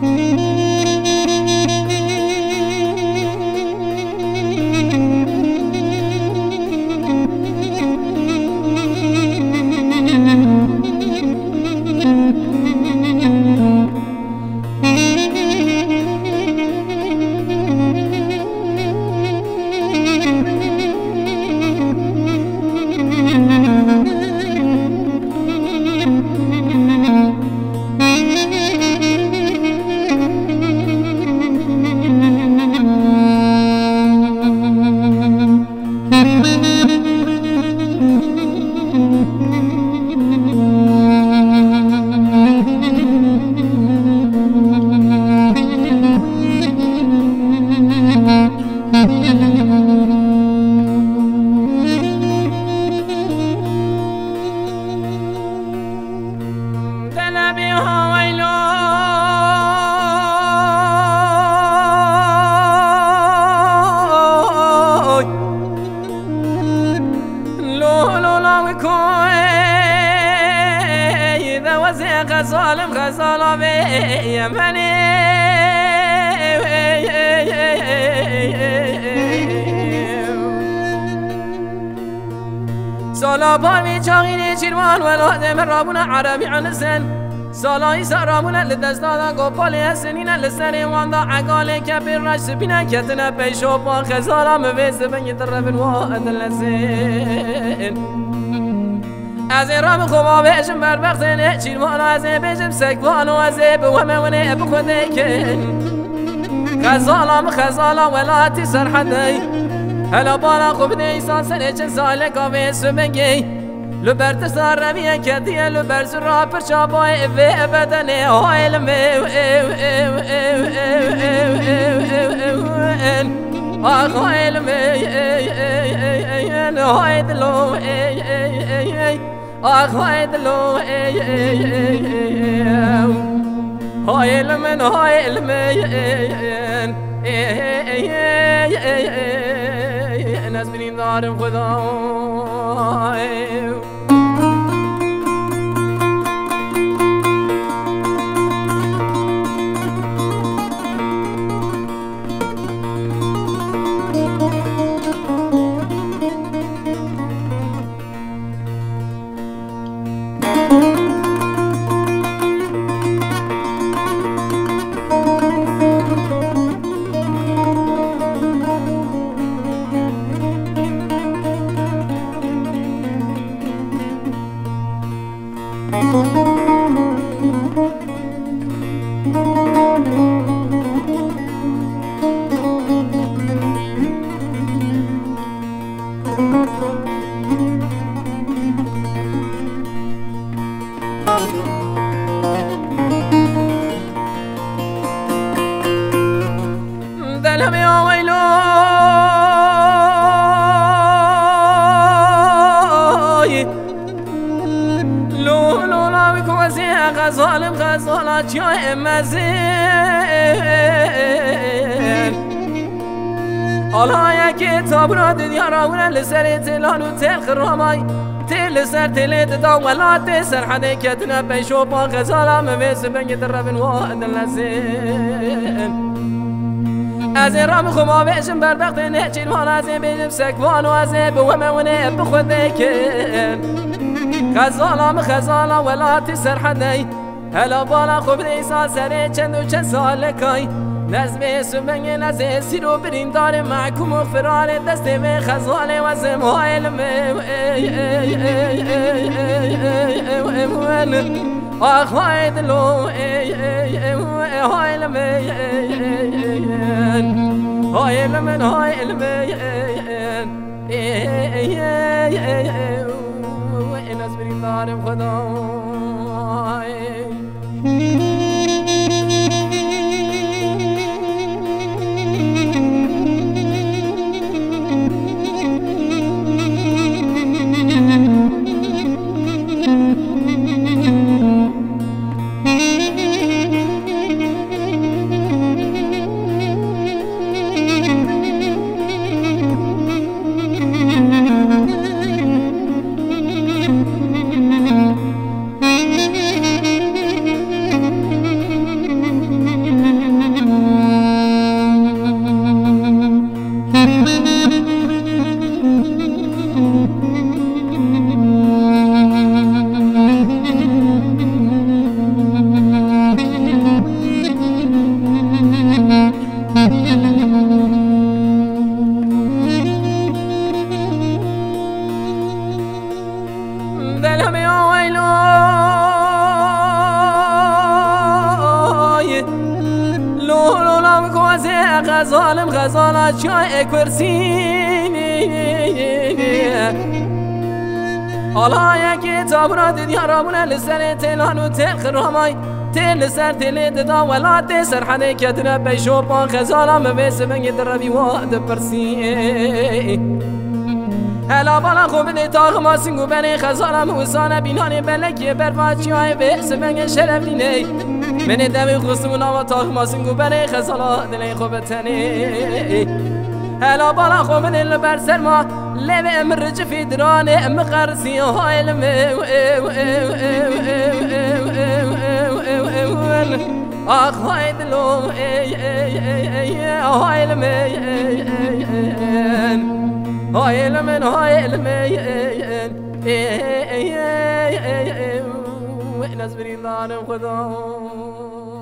ظالم غزالا به منی سالا بالي چاغيني چيروان ولادم رابونا عربي عن سن سالاي سرامونا لدستادا قوبالي سنين لسري واندا عقالي كبير راش سبينا كتنا بيشو با خزالا مبيز بني طرفن واد اللسين از رام خوبا بهشم بربختنه چیروان از بهشم سکوان و از بوهمونه بخوده که خزالا ولاتی سرحدی هلا بالا خوب دیسان سنه چه ساله کافه سبنگی لبرت سر رویه کدیه لبرس را پرچابای و بدنه های لمه های لمه های دلو های دلو های لمن های لمن ناس بنين دارم خدای دلم يا ويلو لو لا بكم زين غزالة جاي مزين الله يا كتاب راد يا راونا لسر تلال وتل خرامي تل سر تل تداولات سر حدا كتنا بيشوف غزالة مبيس بني دربن واد اللزين از رام خوما بهشم بربختنه چیروان از بهشم سکوان و از بوهمونه بخوده که خزالا ولاتی سرحدی هلا بالا خوب دیسان سره چند و چند سال کای نزمه سبنگ نزه سیرو برین داره محکوم و فرار دست به خزاله و زمهای لمه آخ های دلو های لمه های لمن های لمه ناس برین دارم خدای غزالم غزالا چای کرسی حالا یکی تابرا دیارامون لسر تلان و تلخ رامای تل سر تل ددا ولات سر حده کتنا بشوپان غزالا مبس بنگ دربی واد پرسی هلا بالا خوب تاغ ما سنگو بنی خزالم حسانه بینانه بلکی برفاچی های بحث بنگ شرف دینه من دوی خستمونا و تاغ ما سنگو بنی خزالا دلی خوب تنه هلا بالا خوب دل بر سر ما لب امر جفی درانه ام قرسی های علمه آخ های دلوم های علمه هاي لمن هاي لمن ناس بريضان خذوا